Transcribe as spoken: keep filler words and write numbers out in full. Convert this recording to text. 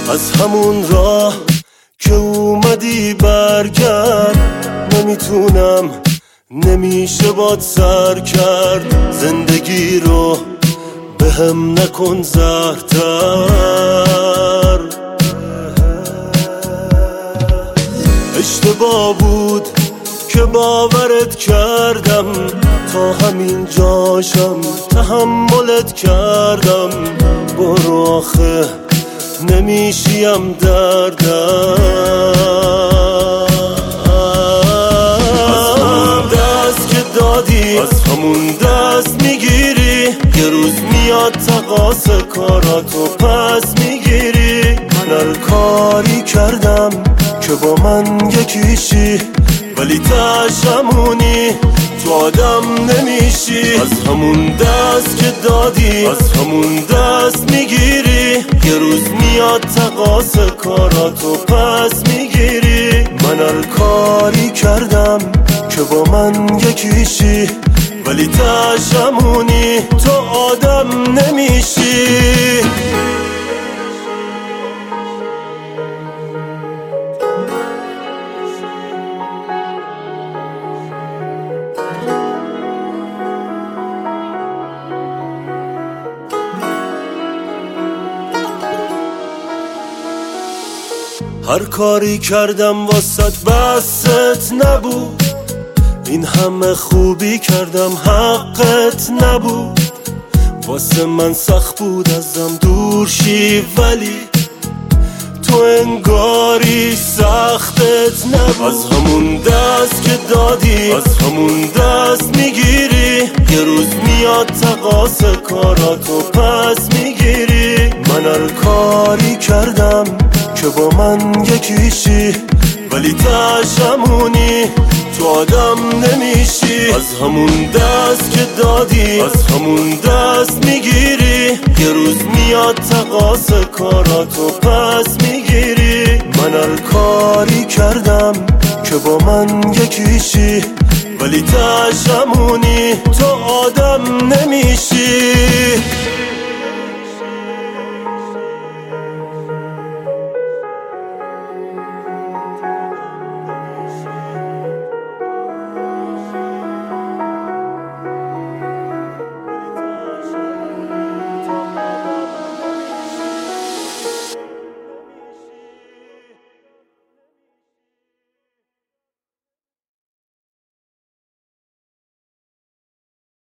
از همون راه که اومدی برگرد. نمیتونم نمیشه باد سر کرد. زندگی رو به هم نکن زهرتر. اشتباه بود که باورت کردم، تا همین جاشم تحملت کردم. برو آخه نمیشیم دردم. از همون دست که دادی از همون دست میگیری. یه روز میاد تقاس کاراتو پس میگیری. من هر کاری کردم که با من یکیشی، ولی تشمونی تو آدم نمیشی. از همون دست که دادی از همون دست میگیری. یه روز میاد تقاس کاراتو پس میگیری. من هر کاری کردم که با من یکیشی، ولی تشمونی تو آدم نمیشی. هر کاری کردم واسط بست نبود. این همه خوبی کردم حقت نبود. واسه من سخت بود ازم دور شی، ولی تو انگاری سختت نبود. از همون دست که دادی از همون دست میگیری. یه روز میاد تقاس کاراتو پس میگیری. من هر کاری کردم که با من یکیشی، ولی تشمونی تو آدم نمیشی. از همون دست که دادی از همون دست میگیری. یه روز میاد تقاس کاراتو پس میگیری. من هر کاری کردم که با من یکیشی، ولی تشمونی تو آدم نمیشی.